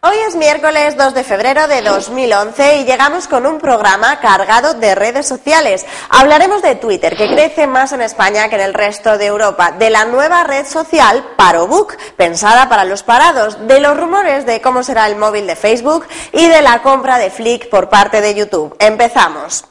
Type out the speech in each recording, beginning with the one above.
Hoy es miércoles 2 de febrero de 2011 y llegamos con un programa cargado de redes sociales. Hablaremos de Twitter, que crece más en España que en el resto de Europa, de la nueva red social ParoBook, pensada para los parados, de los rumores de cómo será el móvil de Facebook y de la compra de Flick por parte de YouTube. Empezamos.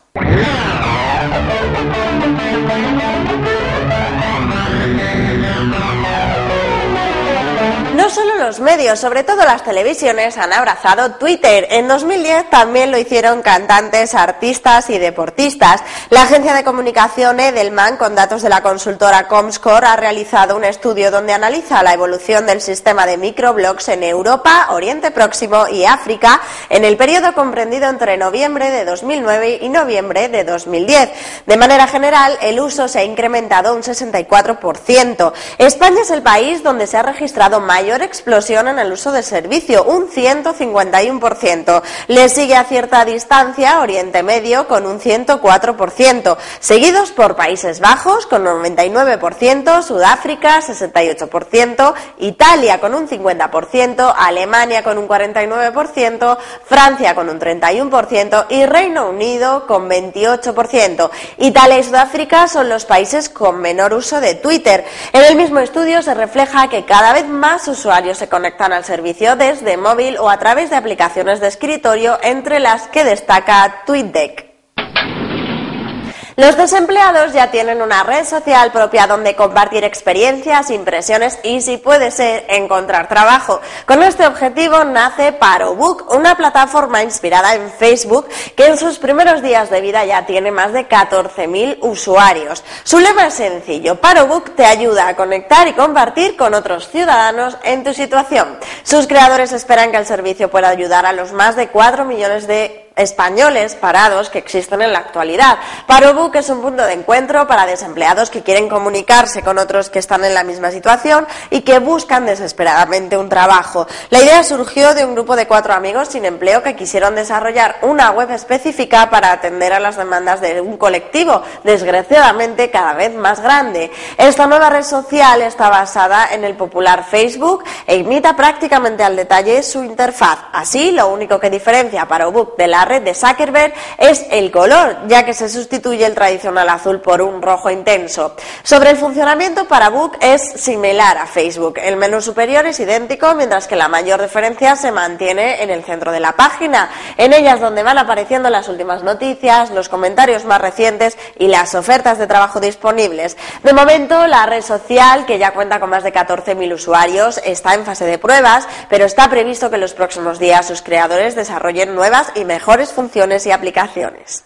No solo los medios, sobre todo las televisiones, han abrazado Twitter. En 2010 también lo hicieron cantantes, artistas y deportistas. La agencia de comunicación Edelman, con datos de la consultora Comscore, ha realizado un estudio donde analiza la evolución del sistema de microblogs en Europa, Oriente Próximo y África en el periodo comprendido entre noviembre de 2009 y noviembre de 2010. De manera general, el uso se ha incrementado un 64%. España es el país donde se ha registrado mayor explosión en el uso del servicio, un 151%. Le sigue a cierta distancia Oriente Medio con un 104%, seguidos por Países Bajos con un 99%, Sudáfrica 68%, Italia con un 50%, Alemania con un 49%, Francia con un 31% y Reino Unido con 28%. Italia y Sudáfrica son los países con menor uso de Twitter. En el mismo estudio se refleja que cada vez más usuarios se conectan al servicio desde móvil o a través de aplicaciones de escritorio, entre las que destaca TweetDeck. Los desempleados ya tienen una red social propia donde compartir experiencias, impresiones y, si puede ser, encontrar trabajo. Con este objetivo nace ParoBook, una plataforma inspirada en Facebook que en sus primeros días de vida ya tiene más de 14.000 usuarios. Su lema es sencillo: ParoBook te ayuda a conectar y compartir con otros ciudadanos en tu situación. Sus creadores esperan que el servicio pueda ayudar a los más de 4 millones de españoles parados que existen en la actualidad. ParoBook es un punto de encuentro para desempleados que quieren comunicarse con otros que están en la misma situación y que buscan desesperadamente un trabajo. La idea surgió de un grupo de 4 amigos sin empleo que quisieron desarrollar una web específica para atender a las demandas de un colectivo, desgraciadamente cada vez más grande. Esta nueva red social está basada en el popular Facebook e imita prácticamente al detalle su interfaz. Así, lo único que diferencia a ParoBook de la red de Zuckerberg es el color, ya que se sustituye el tradicional azul por un rojo intenso. Sobre el funcionamiento, ParoBook es similar a Facebook. El menú superior es idéntico, mientras que la mayor diferencia se mantiene en el centro de la página. En ella es donde van apareciendo las últimas noticias, los comentarios más recientes y las ofertas de trabajo disponibles. De momento, la red social, que ya cuenta con más de 14.000 usuarios, está en fase de pruebas, pero está previsto que en los próximos días sus creadores desarrollen nuevas y mejores funciones y aplicaciones.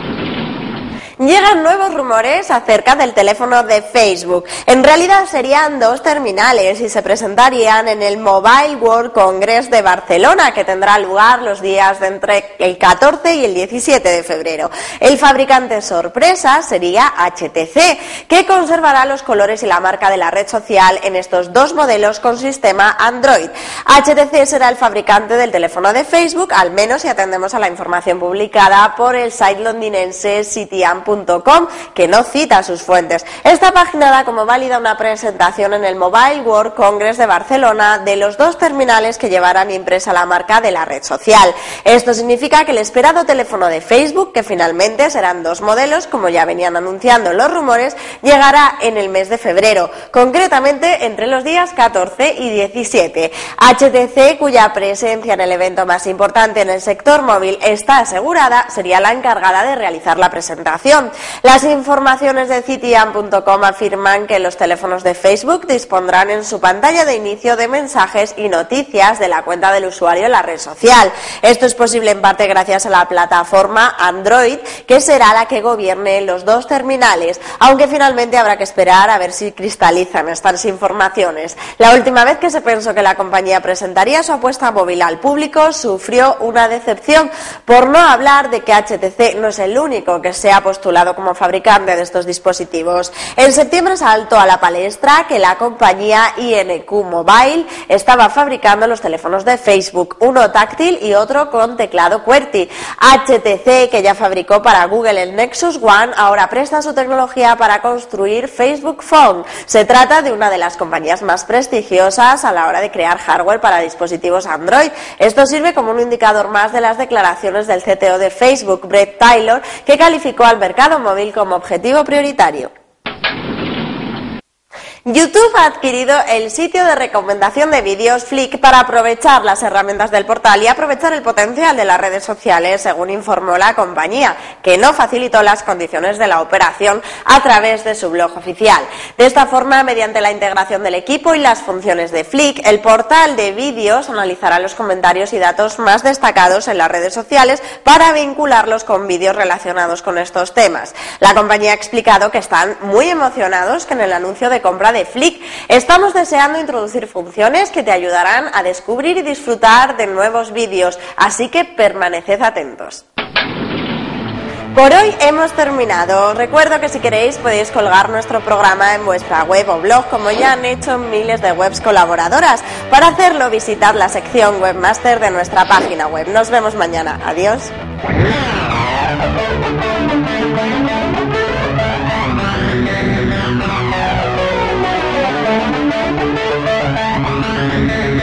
Llegan nuevos rumores acerca del teléfono de Facebook. En realidad serían 2 terminales y se presentarían en el Mobile World Congress de Barcelona, que tendrá lugar los días de entre el 14 y el 17 de febrero. El fabricante sorpresa sería HTC, que conservará los colores y la marca de la red social en estos 2 modelos con sistema Android. HTC será el fabricante del teléfono de Facebook, al menos si atendemos a la información publicada por el site londinense CityAmp.com, que no cita sus fuentes. Esta página da como válida una presentación en el Mobile World Congress de Barcelona de los 2 terminales que llevarán impresa la marca de la red social. Esto significa que el esperado teléfono de Facebook, que finalmente serán 2 modelos, como ya venían anunciando los rumores, llegará en el mes de febrero, concretamente entre los días 14 y 17. HTC, cuya presencia en el evento más importante en el sector móvil está asegurada, sería la encargada de realizar la presentación. Las informaciones de CityAmp.com afirman que los teléfonos de Facebook dispondrán en su pantalla de inicio de mensajes y noticias de la cuenta del usuario en la red social. Esto es posible en parte gracias a la plataforma Android, que será la que gobierne los 2 terminales, aunque finalmente habrá que esperar a ver si cristalizan estas informaciones. La última vez que se pensó que la compañía presentaría su apuesta móvil al público, sufrió una decepción, por no hablar de que HTC no es el único que se ha postulado postulado como fabricante de estos dispositivos. En septiembre saltó a la palestra que la compañía INQ Mobile estaba fabricando los teléfonos de Facebook, uno táctil y otro con teclado QWERTY. HTC, que ya fabricó para Google el Nexus One, ahora presta su tecnología para construir Facebook Phone. Se trata de una de las compañías más prestigiosas a la hora de crear hardware para dispositivos Android. Esto sirve como un indicador más de las declaraciones del CTO de Facebook, Bret Taylor, que calificó al mercado móvil como objetivo prioritario. YouTube ha adquirido el sitio de recomendación de vídeos Flick para aprovechar las herramientas del portal y aprovechar el potencial de las redes sociales, según informó la compañía, que no facilitó las condiciones de la operación a través de su blog oficial. De esta forma, mediante la integración del equipo y las funciones de Flick, el portal de vídeos analizará los comentarios y datos más destacados en las redes sociales para vincularlos con vídeos relacionados con estos temas. La compañía ha explicado que están muy emocionados con el anuncio de compra de Flick. Estamos deseando introducir funciones que te ayudarán a descubrir y disfrutar de nuevos vídeos, así que permaneced atentos. Por hoy hemos terminado. Os recuerdo que si queréis podéis colgar nuestro programa en vuestra web o blog, como ya han hecho miles de webs colaboradoras. Para hacerlo, visitad la sección Webmaster de nuestra página web. Nos vemos mañana. Adiós.